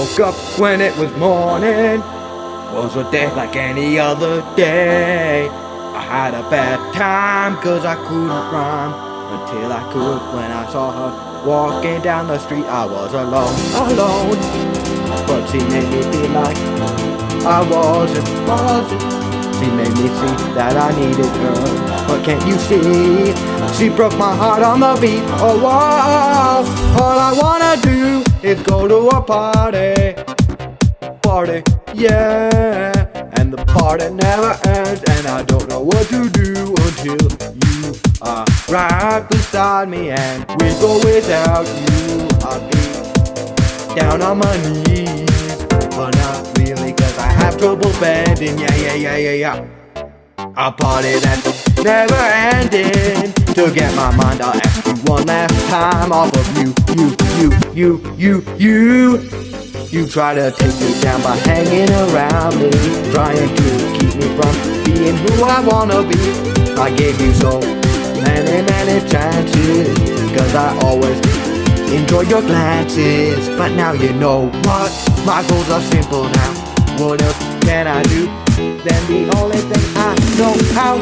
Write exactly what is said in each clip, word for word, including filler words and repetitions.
woke up when it was morning. Was a day like any other day. I had a bad time cause I couldn't rhyme until I could when I saw her walking down the street. I was alone, alone, but she made me feel like I wasn't, wasn't. She made me see that I needed her, but can't you see? She broke my heart on the beat. Oh, wow. All I wanna do is go to a party, party, yeah. And the party never ends, and I don't know what to do until you are right beside me. And we go without you, I'll be down on my knees, but not really, cause I have trouble bending. Yeah, yeah, yeah, yeah, yeah. A party that's never ending. To get my mind, I'll ask you one last time off of you, you, you, you, you, you. You try to take me down by hanging around me, trying to keep me from being who I wanna be. I gave you so many, many chances, cause I always enjoy your glances. But now you know what, my goals are simple now. What else can I do? Then the only thing I know how.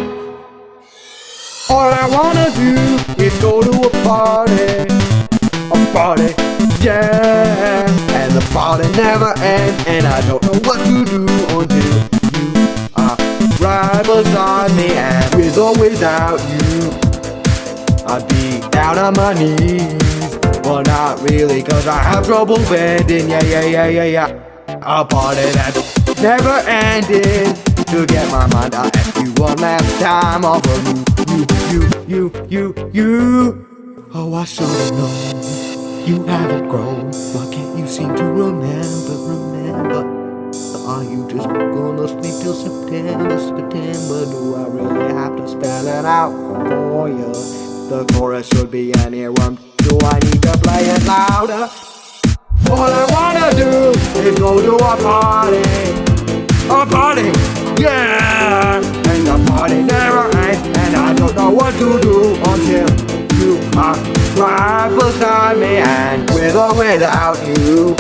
All I wanna do is go to a party, a party, yeah. And the party never ends, and I don't know what to do until you are right beside me. And with or without you, I'd be down on my knees, but not really, cause I have trouble bending. Yeah, yeah, yeah, yeah, yeah. A party that's never ending. To get my mind, I'll ask you one last time off of you, you, you, you, you, you. Oh, I should've known you haven't grown. Why can't you seem to remember, remember? Are you just gonna sleep till September, September? Do I really have to spell it out for you? The chorus should be an earworm. Do I need to play it louder? All I wanna do is go to a party, a party, yeah. And the party never ends, and I don't know what to do until you are right beside me. And with or without you,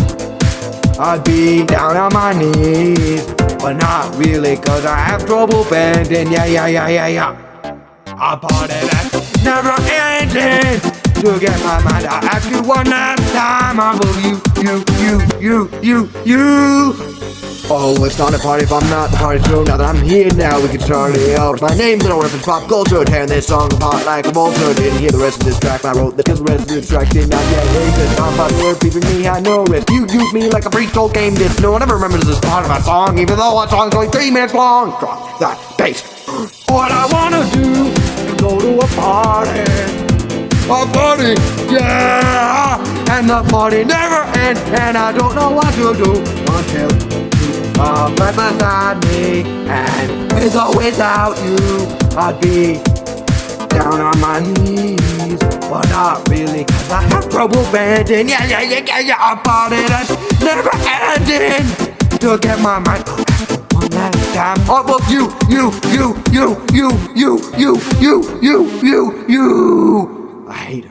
I'd be down on my knees, but not really, cause I have trouble bending. Yeah, yeah, yeah, yeah, yeah. A party that's never ending. To get my mind, I'll ask you one last time. I will you, you, you, you, you, you. Oh, it's not a party if I'm not the party show. Now that I'm here now, we can start it out. My name's Little Reference Pop Culture, tearing this song apart like a vulture. Didn't hear the rest of this track I wrote, because the rest of this track did not get racist. I'm popular, people me, I know risk. You use me like a pre-sold game disc. No one ever remembers this part of my song, even though that song's only three minutes long. Drop that bass. What I wanna do is go to a party, a party, yeah. And the party never ends, and I don't know what to do until you are right beside me. And with or without you, I'd be down on my knees, but not really, cause I have trouble bending. Yeah, yeah, yeah, yeah, yeah. A party that's never ending. To get my mind one last time off of you, you, you, you, you, you, you, you, you, you, you. I hate it.